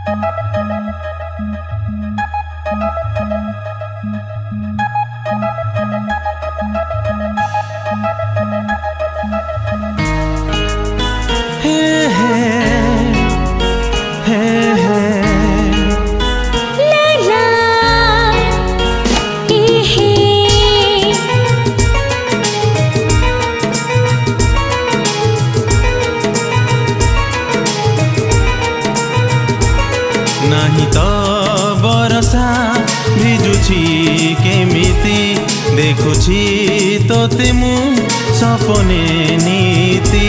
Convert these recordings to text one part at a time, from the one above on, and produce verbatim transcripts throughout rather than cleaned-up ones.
नहीं तो बरसा भिजुछि केमिति देखुछि तोते मु सपने नीति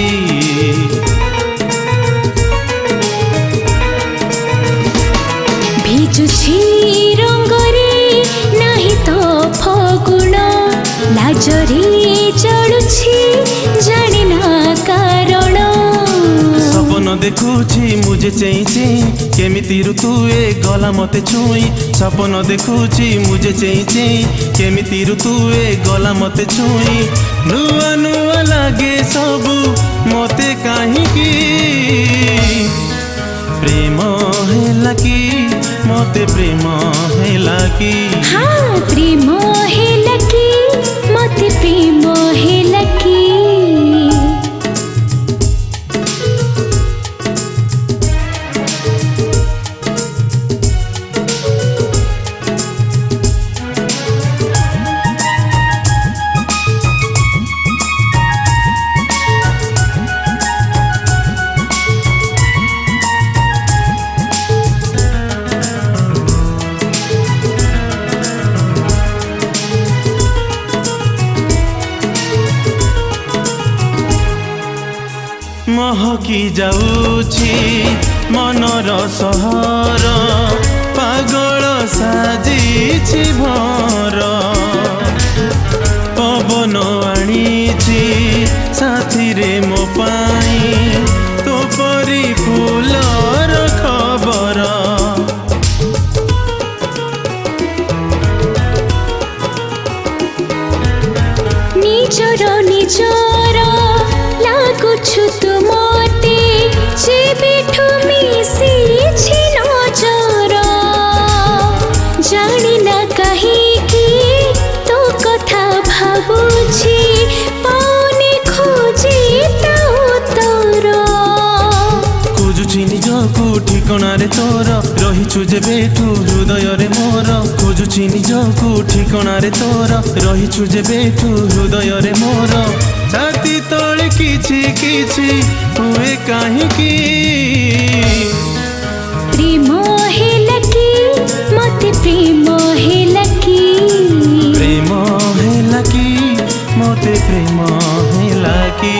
भिजुछि रंगरे नहीं तो फगुण लाजरी चढ़ुछि जाने ना कारण सपन देखुछि मुझे चेइछि केमिति ऋतु ए गला मते छुई सपन देखुछि मुझे चेइछि केमिति ऋतु ए गला मते छुई नुआ नुआ लागे सबु मते काहीकि प्रेम हेला कि मते प्रेम हेला कि हाँ प्रेम हेला कि मते प्रेम हेला कि महकी जाऊछि मनर सहर पागल साजिछि भर पवन आनिछि साथी रे मो पाई तो परी फूलर खबर निजर निजर लागुछु तुमते जेबेठु मिसिछि नजर जानी ना काहीकि तो कथा भाबुछि पाउने खोजी ता उत्तर खोजुछि निजकु ठिकना रे तोर रहिछु जेबेठु हृदय रे मोर खोजुछि निजकु ठिकना रे तोर रहिछु जेबेठु हृदय रे मोर छाती तले किछि किछि हुए काहीकि प्रेम हेला कि मते प्रेम हेला कि प्रेम हेला कि मते प्रेम हेला कि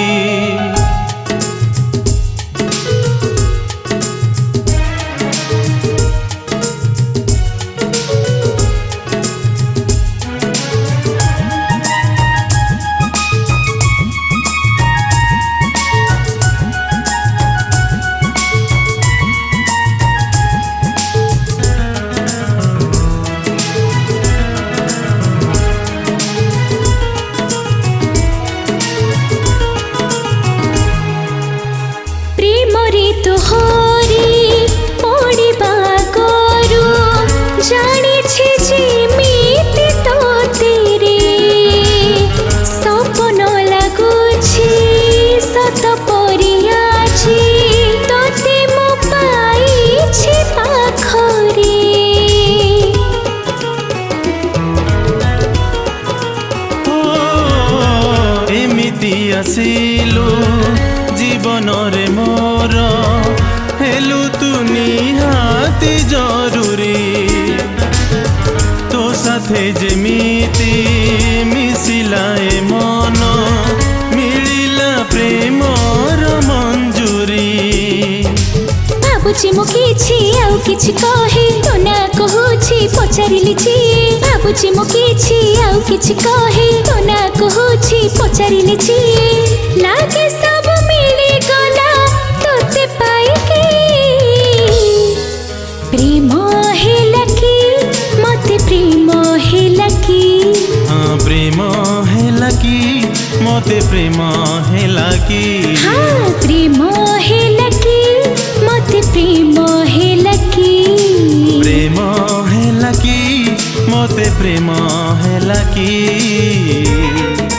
आसिलु जीवन रे मोर हेलु तू निहाती जरूरी तो साथे जेमिति मिसिला ए मन मिलिला प्रेमर मंजूरी भाबुछि मु किछि आउ किछि कहि तो ना कहूछि पचारिली छी भाबुछि मु किछि आउ किछि कहि तो ना कहूछि पचारिली छी लागे सब मिली गला तोते पाई के प्रेम हेला कि मते प्रेम हेला कि हाँ प्रेम हेला कि मते प्रेम हेला कि हाँ प्रेम हेला कि मते प्रेम हेला कि। तोते प्रेम है कि